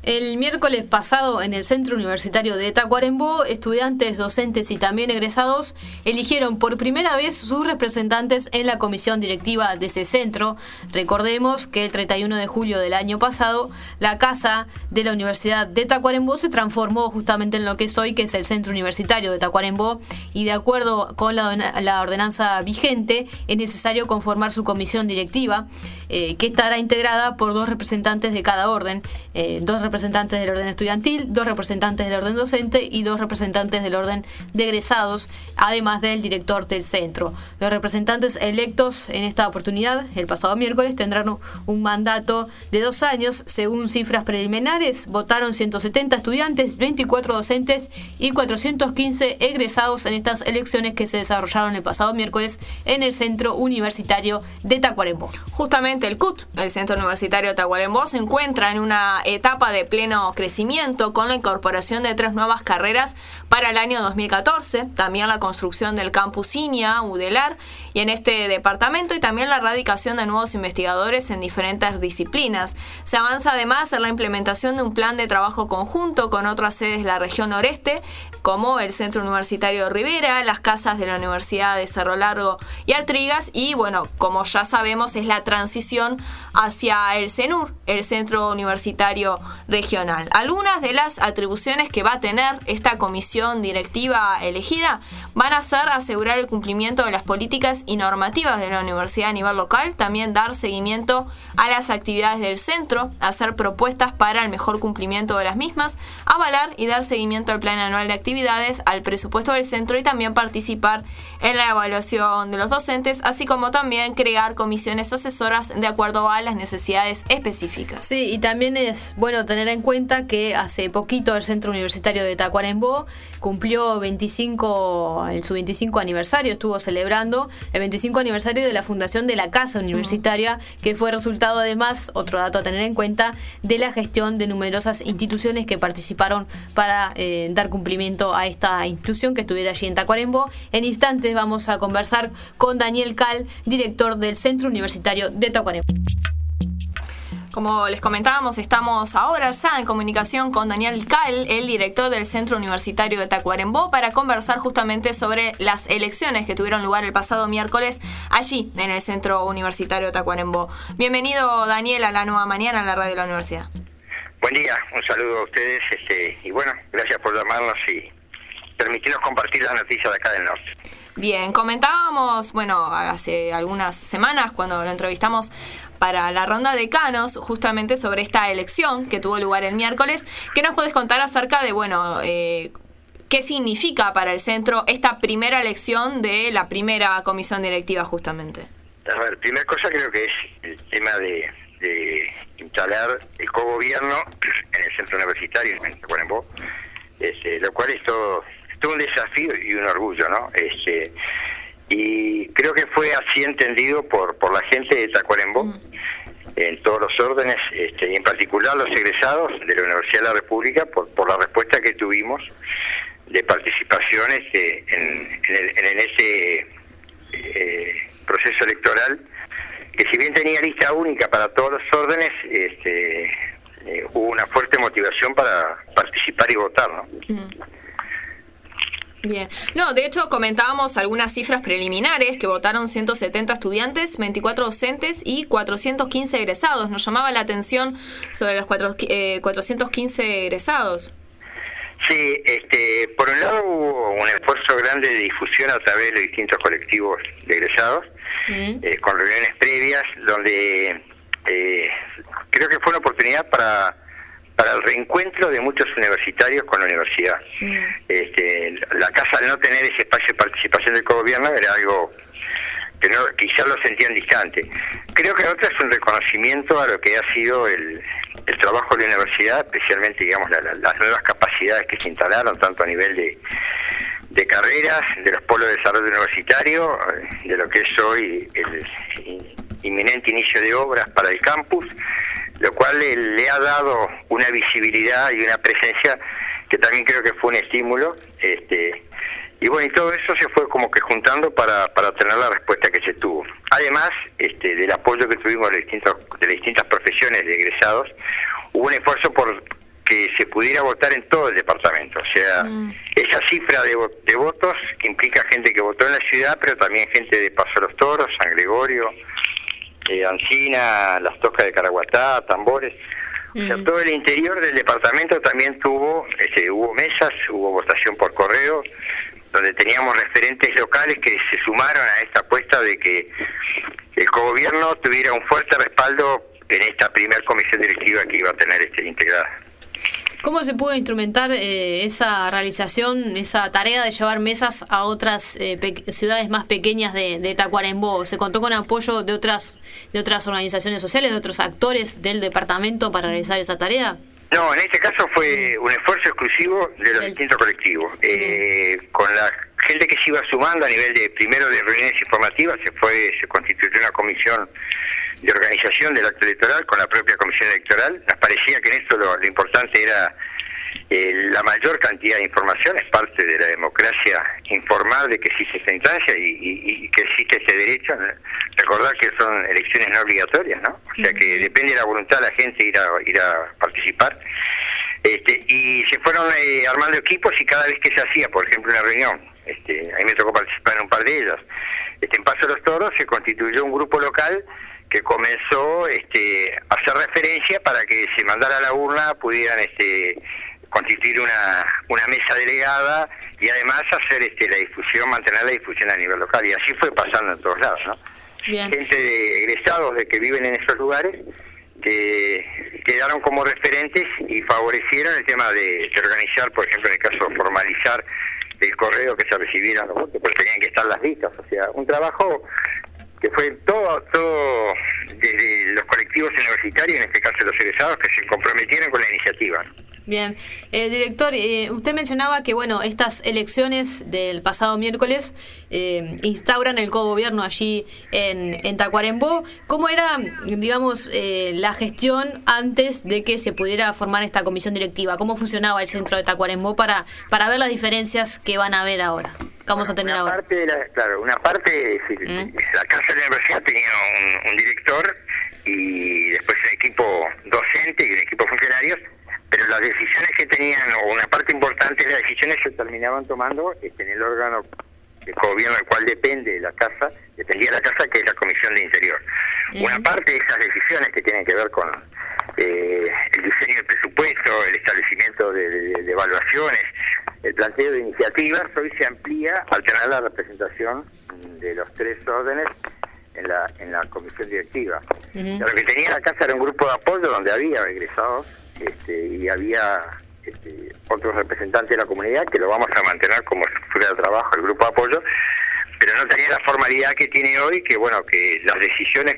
El miércoles pasado, en el Centro Universitario de Tacuarembó, estudiantes, docentes y también egresados eligieron por primera vez sus representantes en la comisión directiva de ese centro. Recordemos que el 31 de julio del año pasado, la casa de la Universidad de Tacuarembó se transformó justamente en lo que es hoy, que es el Centro Universitario de Tacuarembó, y de acuerdo con la ordenanza vigente, es necesario conformar su comisión directiva, que estará integrada por 2 representantes de cada orden, 2 representantes del orden estudiantil, 2 representantes del orden docente y 2 representantes del orden de egresados, además del director del centro. Los representantes electos en esta oportunidad, el pasado miércoles, tendrán un mandato de 2 años. Según cifras preliminares, votaron 170 estudiantes, 24 docentes y 415 egresados en estas elecciones que se desarrollaron el pasado miércoles en el Centro Universitario de Tacuarembó. Justamente el CUT, el Centro Universitario de Tacuarembó, se encuentra en una etapa de pleno crecimiento con la incorporación de 3 nuevas carreras para el año 2014, también la construcción del campus INIA, UDELAR, y en este departamento, y también la radicación de nuevos investigadores en diferentes disciplinas. Se avanza además en la implementación de un plan de trabajo conjunto con otras sedes de la región noreste, como el Centro Universitario de Rivera, las casas de la Universidad de Cerro Largo y Artigas, y bueno, como ya sabemos, es la transición hacia el CENUR, el Centro Universitario Regional. Algunas de las atribuciones que va a tener esta comisión directiva elegida van a ser asegurar el cumplimiento de las políticas y normativas de la universidad a nivel local, también dar seguimiento a las actividades del centro, hacer propuestas para el mejor cumplimiento de las mismas, avalar y dar seguimiento al plan anual de actividades, al presupuesto del centro, y también participar en la evaluación de los docentes, así como también crear comisiones asesoras de acuerdo a las necesidades específicas. Sí, y también es bueno tener en cuenta que hace poquito el Centro Universitario de Tacuarembó cumplió su 25 aniversario, estuvo celebrando el 25 aniversario de la fundación de la Casa Universitaria, que fue resultado además, otro dato a tener en cuenta, de la gestión de numerosas instituciones que participaron para dar cumplimiento a esta institución que estuviera allí en Tacuarembó. En instantes vamos a conversar con Daniel Cal, director del Centro Universitario de Tacuarembó. Como les comentábamos, estamos ahora ya en comunicación con Daniel Cal, el director del Centro Universitario de Tacuarembó, para conversar justamente sobre las elecciones que tuvieron lugar el pasado miércoles allí en el Centro Universitario de Tacuarembó. Bienvenido, Daniel, a La Nueva Mañana en la radio de la universidad. Buen día, un saludo a ustedes y bueno, gracias por llamarnos y permitirnos compartir las noticias de acá del norte. Bien, comentábamos, hace algunas semanas cuando lo entrevistamos para la ronda de decanos, justamente sobre esta elección que tuvo lugar el miércoles. ¿Qué nos podés contar acerca de, qué significa para el centro esta primera elección de la primera comisión directiva justamente? A ver, primera cosa creo que es el tema de instalar el cogobierno en el centro universitario, en Tacuarembó, lo cual es todo un desafío y un orgullo, ¿no? Y creo que fue así entendido por la gente de Tacuarembó, en todos los órdenes, y en particular los egresados de la Universidad de la República, por la respuesta que tuvimos de participación en ese proceso electoral, que si bien tenía lista única para todos los órdenes, hubo una fuerte motivación para participar y votar, ¿no? Bien. No, de hecho comentábamos algunas cifras preliminares, que votaron 170 estudiantes, 24 docentes y 415 egresados. Nos llamaba la atención sobre los 415 egresados. Sí, por un lado hubo un esfuerzo grande de difusión a través de los distintos colectivos de egresados, con reuniones previas, donde creo que fue una oportunidad para el reencuentro de muchos universitarios con la universidad. La casa, al no tener ese espacio de participación del gobierno, era algo que quizás lo sentían distante. Creo que otra es un reconocimiento a lo que ha sido el trabajo de la universidad, especialmente, digamos, las nuevas capacidades que se instalaron, tanto a nivel de carreras, de los polos de desarrollo universitario, de lo que es hoy el inminente inicio de obras para el campus, lo cual le ha dado una visibilidad y una presencia que también creo que fue un estímulo, y bueno, y todo eso se fue como que juntando para tener la respuesta que se tuvo. Además, del apoyo que tuvimos de distintas profesiones de egresados, hubo un esfuerzo por que se pudiera votar en todo el departamento. O sea, esa cifra de votos implica gente que votó en la ciudad, pero también gente de Paso de los Toros, San Gregorio, Ancina, Las Toscas de Caraguatá, Tambores. O sea, todo el interior del departamento también hubo mesas, hubo votación por correo, donde teníamos referentes locales que se sumaron a esta apuesta de que el cogobierno tuviera un fuerte respaldo en esta primera comisión directiva que iba a tener integrada. ¿Cómo se pudo instrumentar esa realización, esa tarea de llevar mesas a otras ciudades más pequeñas de Tacuarembó? ¿Se contó con apoyo de otras organizaciones sociales, de otros actores del departamento para realizar esa tarea? No, en este caso fue un esfuerzo exclusivo de los distintos colectivos. Con la gente que se iba sumando a nivel de reuniones informativas, se constituyó una comisión de organización del acto electoral con la propia comisión electoral. Nos parecía que en esto lo importante era la mayor cantidad de información. Es parte de la democracia informar de que existe esta instancia y que existe este derecho. Recordar que son elecciones no obligatorias, ¿no? O sea que depende de la voluntad de la gente ir a participar. Y se fueron armando equipos, y cada vez que se hacía, por ejemplo, una reunión, a mí me tocó participar en un par de ellas, en Paso de los Toros se constituyó un grupo local que comenzó a hacer referencia para que se mandara a la urna, pudieran constituir una mesa delegada y además hacer la difusión, mantener la difusión a nivel local. Y así fue pasando en todos lados, ¿no? Bien. Gente de egresados de que viven en esos lugares que quedaron como referentes y favorecieron el tema de organizar, por ejemplo, en el caso formalizar el correo que se recibieran los votos, porque tenían que estar las listas. O sea, un trabajo que fue todo desde los colectivos universitarios, en este caso los egresados, que se comprometieron con la iniciativa. Bien. Director, usted mencionaba que, bueno, estas elecciones del pasado miércoles instauran el cogobierno allí en Tacuarembó. ¿Cómo era, digamos, la gestión antes de que se pudiera formar esta comisión directiva? ¿Cómo funcionaba el centro de Tacuarembó para ver las diferencias que van a haber ahora? Vamos a tener ahora. Una parte, la Casa de la Universidad tenía un director y después un equipo docente y un equipo de funcionarios, pero las decisiones que tenían, o una parte importante de las decisiones, se terminaban tomando en el órgano de gobierno del cual dependía la casa, que es la Comisión de Interior. Una parte de esas decisiones que tienen que ver con el diseño del presupuesto, el establecimiento de evaluaciones, el planteo de iniciativas, hoy se amplía al tener la representación de los tres órdenes en la comisión directiva. Lo que tenía la casa era un grupo de apoyo donde había egresados y había otros representantes de la comunidad, que lo vamos a mantener como si fuera de trabajo, el grupo de apoyo, pero no tenía la formalidad que tiene hoy, que las decisiones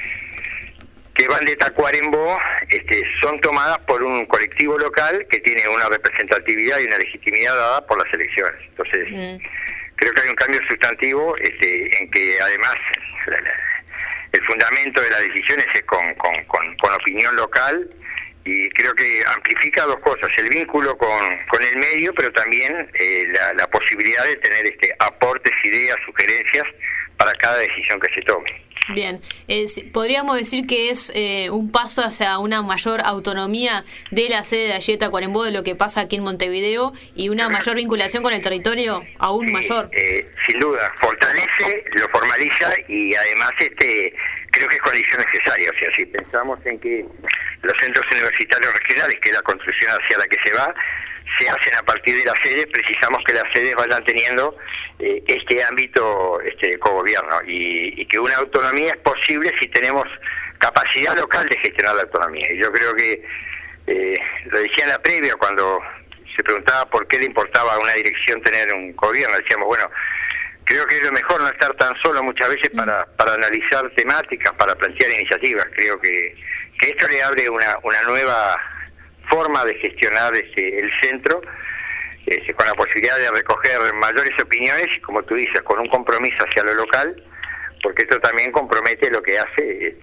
que van de Tacuarembó son tomadas por un colectivo local que tiene una representatividad y una legitimidad dada por las elecciones. Entonces, creo que hay un cambio sustantivo en que además el fundamento de las decisiones es con opinión local, y creo que amplifica dos cosas: el vínculo con el medio, pero también la posibilidad de tener aportes, ideas, sugerencias para cada decisión que se tome. Bien, podríamos decir que es un paso hacia una mayor autonomía de la sede de allí de Tacuarembó de lo que pasa aquí en Montevideo, y una mayor vinculación con el territorio aún mayor. Sin duda, fortalece, lo formaliza, y además creo que es condición necesaria. O sea, si pensamos en que los centros universitarios regionales, que es la construcción hacia la que se hacen a partir de las sedes, precisamos que las sedes vayan teniendo este ámbito de cogobierno, y que una autonomía es posible si tenemos capacidad local de gestionar la autonomía. Y yo creo que lo decía en la previa, cuando se preguntaba por qué le importaba a una dirección tener un gobierno, decíamos, bueno, creo que es lo mejor no estar tan solo muchas veces para analizar temáticas, para plantear iniciativas. Creo que esto le abre una nueva forma de gestionar el centro, con la posibilidad de recoger mayores opiniones y, como tú dices, con un compromiso hacia lo local, porque esto también compromete lo que hace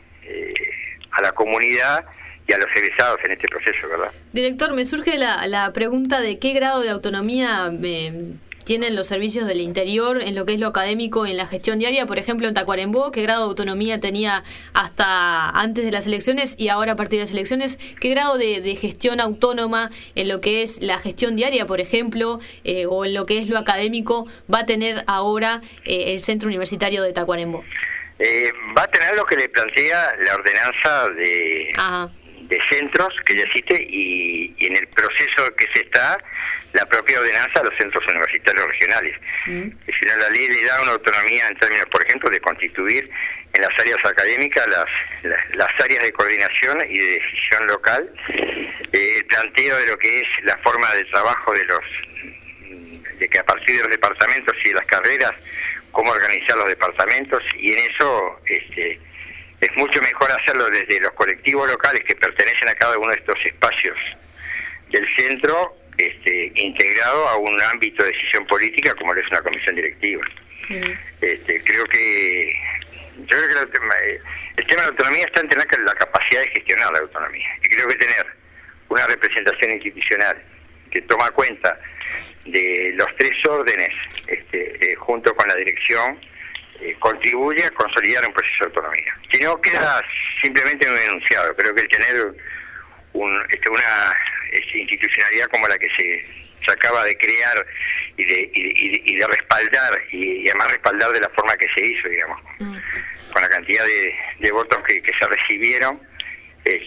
a la comunidad y a los egresados en este proceso, ¿verdad? Director, me surge la pregunta de qué grado de autonomía tienen los servicios del interior en lo que es lo académico, en la gestión diaria? Por ejemplo, en Tacuarembó, ¿qué grado de autonomía tenía hasta antes de las elecciones y ahora a partir de las elecciones? ¿Qué grado de gestión autónoma en lo que es la gestión diaria, por ejemplo, o en lo que es lo académico va a tener ahora el Centro Universitario de Tacuarembó? Va a tener lo que le plantea la ordenanza de centros que ya existe y en el proceso que se está la propia ordenanza a los centros universitarios regionales. Que si no, la ley le da una autonomía en términos, por ejemplo, de constituir en las áreas académicas las áreas de coordinación y de decisión local, el planteo de lo que es la forma de trabajo de que a partir de los departamentos y de las carreras, cómo organizar los departamentos, y en eso es mucho mejor hacerlo desde los colectivos locales que pertenecen a cada uno de estos espacios del centro, integrado a un ámbito de decisión política como lo es una comisión directiva. Creo que el tema de la autonomía está en tener la capacidad de gestionar la autonomía, y creo que tener una representación institucional que toma cuenta de los tres órdenes junto con la dirección, contribuye a consolidar un proceso de autonomía. Si no, queda simplemente un enunciado. Creo que el tener una institucionalidad como la que se acaba de crear y de respaldar, y además respaldar de la forma que se hizo, digamos, con la cantidad de votos que se recibieron, es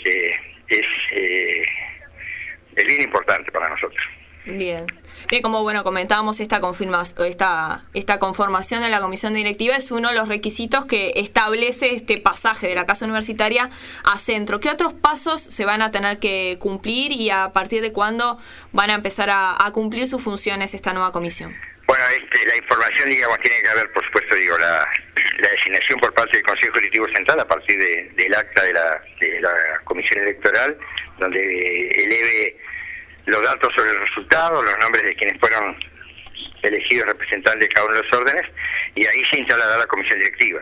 bien importante para nosotros. Bien, como comentábamos, esta conformación de la comisión directiva es uno de los requisitos que establece este pasaje de la casa universitaria a centro. ¿Qué otros pasos se van a tener que cumplir y a partir de cuándo van a empezar a cumplir sus funciones esta nueva comisión? Bueno, la información, digamos, tiene que haber, por supuesto, la designación por parte del Consejo Directivo Central a partir del acta de la comisión electoral, donde eleve los datos sobre el resultado, los nombres de quienes fueron elegidos representantes de cada uno de los órdenes, y ahí se instalará la comisión directiva.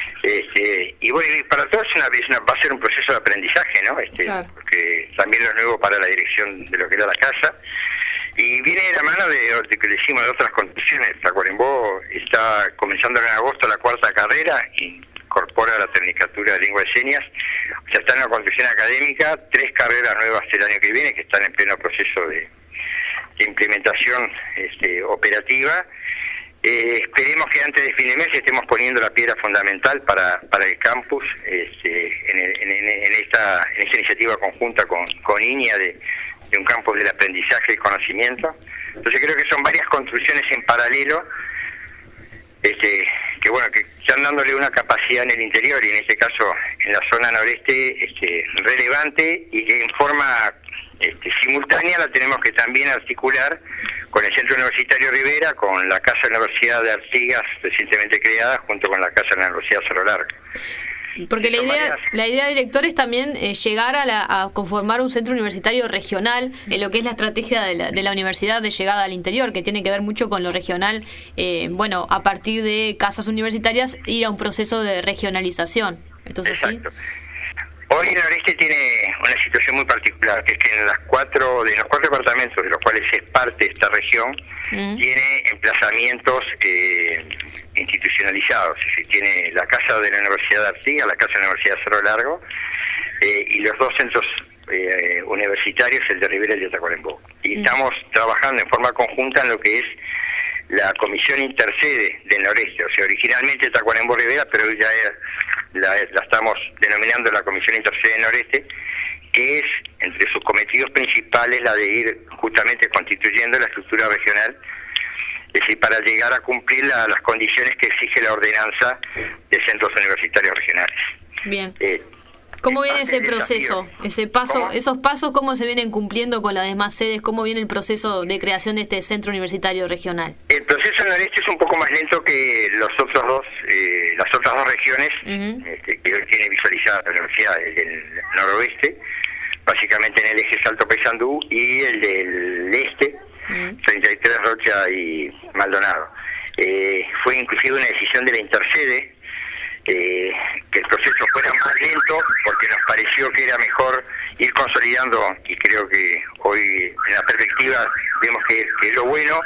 Y bueno, y para todos va a ser un proceso de aprendizaje, ¿no? Claro. Porque también lo nuevo para la dirección de lo que era la casa, y viene de la mano de que decimos de otras condiciones. Tacuarembó está comenzando en agosto la cuarta carrera y incorpora la Tecnicatura de Lengua de Señas. O sea, está en la construcción académica, 3 carreras nuevas el año que viene que están en pleno proceso de implementación operativa. Esperemos que antes de fin de mes estemos poniendo la piedra fundamental para el campus en esta iniciativa conjunta con INIA de un campus del aprendizaje y conocimiento. Entonces creo que son varias construcciones en paralelo que están dándole una capacidad en el interior y en este caso en la zona noreste relevante, y que en forma simultánea la tenemos que también articular con el Centro Universitario Rivera, con la Casa de la Universidad de Artigas recientemente creada, junto con la Casa de la Universidad Cerro Largo. Porque la idea, director, es también llegar a conformar un centro universitario regional en lo que es la estrategia de la universidad de llegada al interior, que tiene que ver mucho con lo regional, a partir de casas universitarias, ir a un proceso de regionalización. Entonces, exacto. ¿Sí? Hoy el noreste tiene una situación muy particular, que es que en los cuatro departamentos de los cuales es parte esta región, tiene emplazamientos institucionalizados. Es decir, tiene la Casa de la Universidad de Artigas, la Casa de la Universidad de Cerro Largo, y los 2 centros universitarios, el de Rivera y el de Tacuarembó. Y estamos trabajando en forma conjunta en lo que es la comisión intercede del noreste. O sea, originalmente Tacuarembó Rivera, pero hoy ya la estamos denominando la comisión intercede del noreste, que es, entre sus cometidos principales, la de ir justamente constituyendo la estructura regional, es decir, para llegar a cumplir las condiciones que exige la ordenanza de centros universitarios regionales. Bien. ¿Cómo viene ese proceso, esos pasos, cómo se vienen cumpliendo con las demás sedes? ¿Cómo viene el proceso de creación de este centro universitario regional? El proceso en el noreste es un poco más lento que las otras dos regiones que hoy tiene visualizada la universidad, el del noroeste, básicamente en el eje Salto Paysandú, y el del este, 33 Rocha y Maldonado. Fue inclusive una decisión de la intercede, que el proceso fuera más lento, porque nos pareció que era mejor ir consolidando, y creo que hoy en la perspectiva vemos que es lo bueno,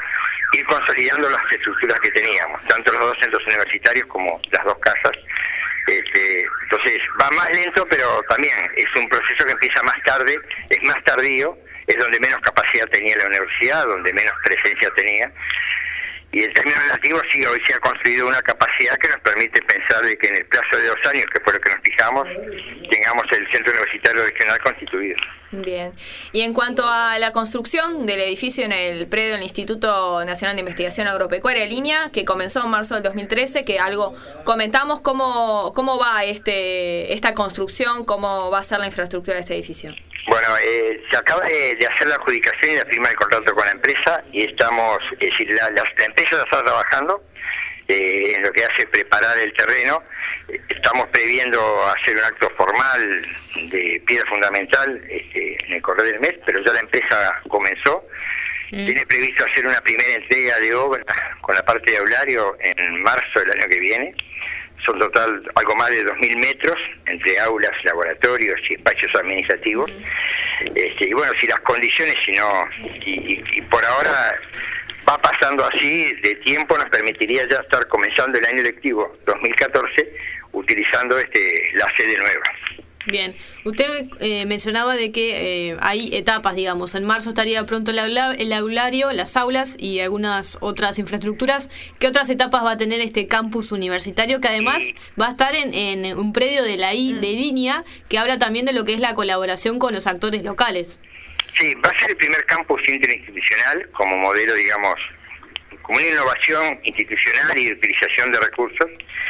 ir consolidando las estructuras que teníamos, tanto los dos centros universitarios como las dos casas. Entonces va más lento, pero también es un proceso que empieza más tarde, es más tardío, es donde menos capacidad tenía la universidad, donde menos presencia tenía. Y en términos relativos, sí, hoy se ha construido una capacidad que nos permite pensar de que en el plazo de 2 años, que fue lo que nos fijamos, tengamos el Centro Universitario Regional constituido. Bien. Y en cuanto a la construcción del edificio en el predio del Instituto Nacional de Investigación Agropecuaria Línea, que comenzó en marzo del 2013, que algo comentamos, ¿cómo va esta construcción? ¿Cómo va a ser la infraestructura de este edificio? Bueno, se acaba de hacer la adjudicación y de firmar el contrato con la empresa y estamos, es decir, la empresa ya está trabajando en lo que hace preparar el terreno. Estamos previendo hacer un acto formal de piedra fundamental en el correr del mes, pero ya la empresa comenzó. Tiene previsto hacer una primera entrega de obra con la parte de aulario en marzo del año que viene. Son total algo más de 2.000 metros entre aulas, laboratorios y espacios administrativos. Y bueno, si las condiciones, y por ahora va pasando así de tiempo, nos permitiría ya estar comenzando el año lectivo 2014 utilizando la sede nueva. Bien, usted mencionaba de que hay etapas, digamos. En marzo estaría pronto el aulario, las aulas y algunas otras infraestructuras. ¿Qué otras etapas va a tener este campus universitario que además va a estar en un predio de línea que habla también de lo que es la colaboración con los actores locales? Sí, va a ser el primer campus interinstitucional como modelo, digamos, como una innovación institucional y de utilización de recursos.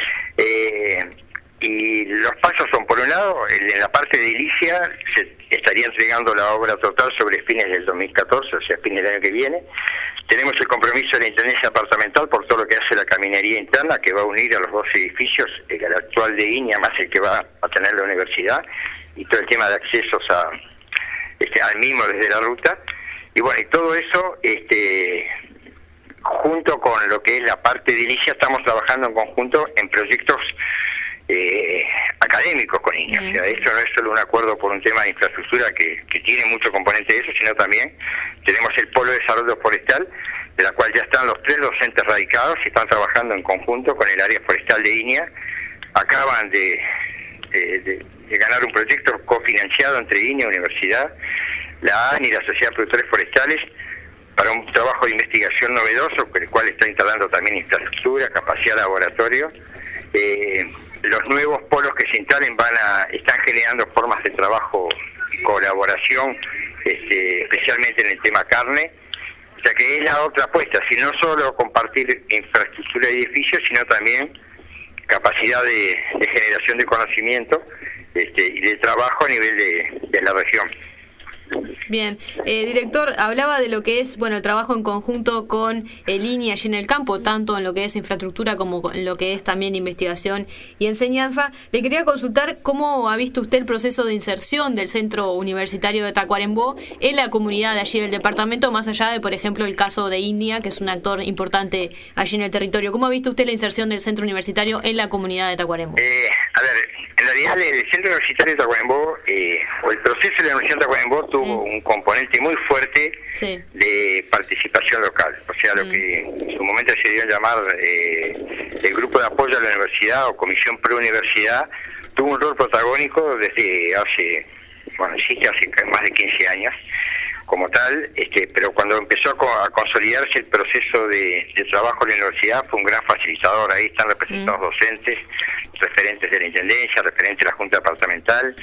Y los pasos son, por un lado, en la parte de edilicia se estaría entregando la obra total sobre fines del 2014, o sea, fines del año que viene. Tenemos el compromiso de la Intendencia Departamental por todo lo que hace la caminería interna, que va a unir a los dos edificios, el actual de INIA más el que va a tener la universidad, y todo el tema de accesos al mismo desde la ruta. Y bueno, y todo eso, junto con lo que es la parte de edilicia, estamos trabajando en conjunto en proyectos académicos con INIA. O sea, esto no es solo un acuerdo por un tema de infraestructura que tiene mucho componente de eso, sino también tenemos el Polo de Desarrollo Forestal, de la cual ya están los 3 docentes radicados y están trabajando en conjunto con el área forestal de INIA. Acaban de ganar un proyecto cofinanciado entre INIA, Universidad, la ANI y la Sociedad de Productores Forestales para un trabajo de investigación novedoso, con el cual está instalando también infraestructura, capacidad de laboratorio. Los nuevos polos que se instalen están generando formas de trabajo y colaboración, especialmente en el tema carne, o sea que es la otra apuesta, si no solo compartir infraestructura y edificios, sino también capacidad de generación de conocimiento y de trabajo a nivel de la región. Bien, director, hablaba de lo que es el trabajo en conjunto con el INIA allí en el campo, tanto en lo que es infraestructura como en lo que es también investigación y enseñanza. Le quería consultar cómo ha visto usted el proceso de inserción del Centro Universitario de Tacuarembó en la comunidad de allí del departamento, más allá de, por ejemplo, el caso de INIA, que es un actor importante allí en el territorio. ¿Cómo ha visto usted la inserción del Centro Universitario en la comunidad de Tacuarembó? En realidad el Centro Universitario de Tacuarembó, o el proceso de la Universidad de Tacuarembó tuvo un componente muy fuerte de participación local, o sea, lo que en su momento se dio a llamar el Grupo de Apoyo a la Universidad o Comisión Pro Universidad, tuvo un rol protagónico desde existe hace más de 15 años como tal, pero cuando empezó a consolidarse el proceso de trabajo en la universidad fue un gran facilitador. Ahí están representados docentes, referentes de la Intendencia, referentes de la Junta Departamental,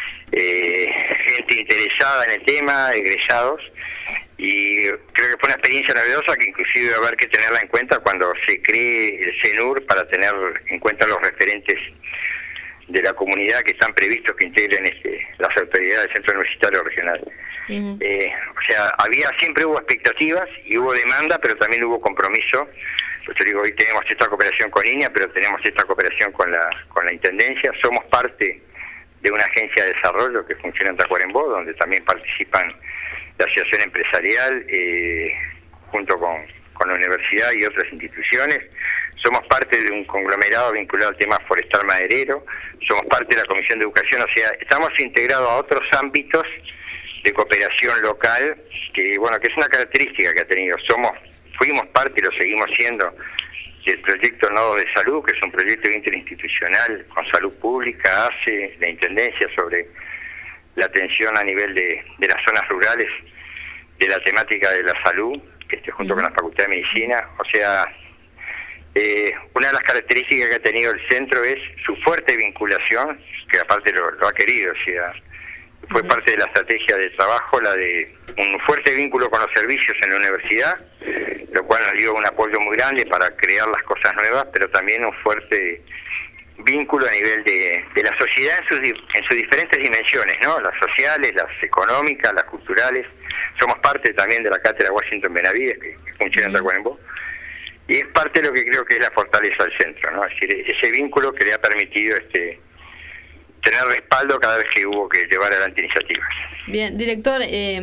gente interesada en el tema, egresados, y creo que fue una experiencia novedosa que inclusive va a haber que tenerla en cuenta cuando se cree el CENUR, para tener en cuenta los referentes de la comunidad que están previstos que integren las autoridades del Centro Universitario Regional. Siempre hubo expectativas y hubo demanda, pero también hubo compromiso. Pues te digo, hoy tenemos esta cooperación con INIA, pero tenemos esta cooperación con la Intendencia. Somos parte de una agencia de desarrollo que funciona en Tacuarembó, donde también participan la asociación empresarial, junto con la universidad y otras instituciones. Somos parte de un conglomerado vinculado al tema forestal maderero, somos parte de la Comisión de Educación, o sea, estamos integrados a otros ámbitos de cooperación local, que es una característica que ha tenido. Somos fuimos parte y lo seguimos siendo del proyecto Nodos de Salud, que es un proyecto interinstitucional con salud pública, hace la Intendencia sobre la atención a nivel de las zonas rurales de la temática de la salud, junto con la Facultad de Medicina. O sea, una de las características que ha tenido el centro es su fuerte vinculación, que aparte lo ha querido, o sea, fue parte de la estrategia de trabajo, la de un fuerte vínculo con los servicios en la universidad, lo cual nos dio un apoyo muy grande para crear las cosas nuevas, pero también un fuerte vínculo a nivel de la sociedad en sus diferentes dimensiones, ¿no? Las sociales, las económicas, las culturales. Somos parte también de la cátedra Washington Benavides, que funciona en Tacuarembó, y es parte de lo que creo que es la fortaleza del centro, ¿no? Es decir, ese vínculo que le ha permitido tener respaldo cada vez que hubo que llevar adelante iniciativas. Bien, director,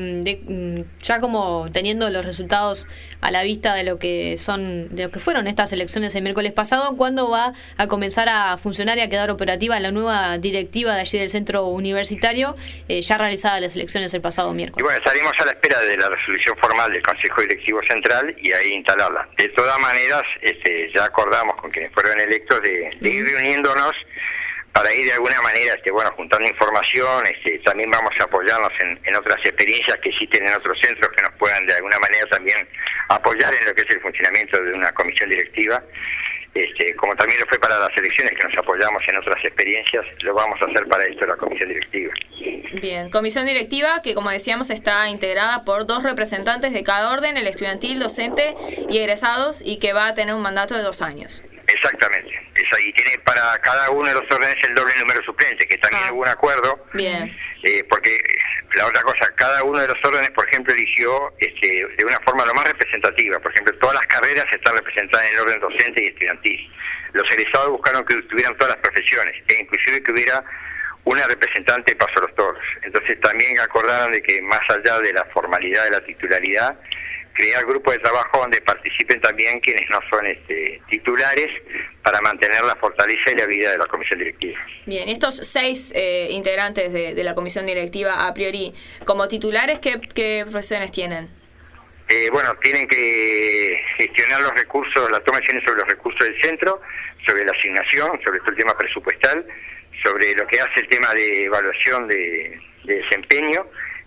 ya como teniendo los resultados a la vista de lo que fueron estas elecciones el miércoles pasado, ¿cuándo va a comenzar a funcionar y a quedar operativa la nueva directiva de allí del centro universitario, ya realizadas las elecciones el pasado miércoles? Y bueno, estaremos a la espera de la resolución formal del Consejo Directivo Central y ahí instalarla. De todas maneras, ya acordamos con quienes fueron electos de ir reuniéndonos para ir de alguna manera juntando información. También vamos a apoyarnos en otras experiencias que existen en otros centros que nos puedan de alguna manera también apoyar en lo que es el funcionamiento de una comisión directiva, como también lo fue para las elecciones, que nos apoyamos en otras experiencias, lo vamos a hacer para esto la comisión directiva. Bien, comisión directiva que, como decíamos, está integrada por 2 representantes de cada orden, el estudiantil, docente y egresados, y que va a tener un mandato de 2 años. Exactamente, y tiene para cada uno de los órdenes el doble número de suplentes, que también hubo un acuerdo. Bien. Porque la otra cosa, cada uno de los órdenes, por ejemplo, eligió de una forma lo más representativa. Por ejemplo, todas las carreras están representadas en el orden docente y estudiantil. Los egresados buscaron que tuvieran todas las profesiones, e inclusive que hubiera una representante de Paso a los Toros. Entonces también acordaron de que más allá de la formalidad de la titularidad, crear grupos de trabajo donde participen también quienes no son titulares, para mantener la fortaleza y la vida de la comisión directiva. Bien, estos 6 integrantes de la comisión directiva, a priori, como titulares, ¿qué profesiones tienen? Tienen que gestionar los recursos, la toma de decisiones sobre los recursos del centro, sobre la asignación, sobre todo el tema presupuestal, sobre lo que hace el tema de evaluación de desempeño,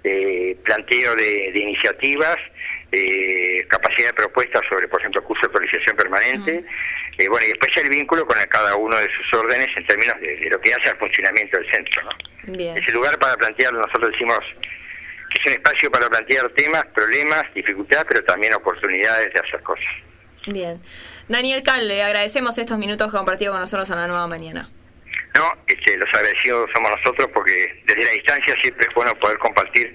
planteo de iniciativas, capacidad de propuestas sobre, por ejemplo, curso de actualización permanente, y después el vínculo con cada uno de sus órdenes en términos de lo que hace al funcionamiento del centro, ¿no? Bien. Es el lugar para plantear, nosotros decimos que es un espacio para plantear temas, problemas, dificultades, pero también oportunidades de hacer cosas. Bien. Daniel Cal, le agradecemos estos minutos que ha compartido con nosotros en La Nueva Mañana. No, los agradecidos somos nosotros, porque desde la distancia siempre es bueno poder compartir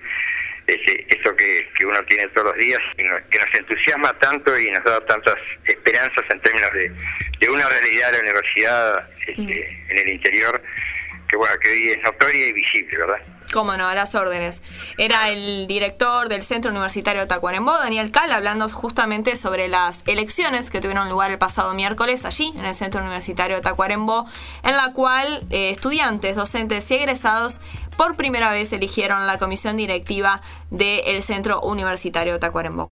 esto que uno tiene todos los días, y que nos entusiasma tanto y nos da tantas esperanzas en términos de una realidad de la universidad en el interior, que hoy es notoria y visible, ¿verdad? Cómo no, a las órdenes. Era el director del Centro Universitario Tacuarembó, Daniel Cal, hablando justamente sobre las elecciones que tuvieron lugar el pasado miércoles allí, en el Centro Universitario Tacuarembó, en la cual estudiantes, docentes y egresados por primera vez eligieron la comisión directiva del Centro Universitario Tacuarembó.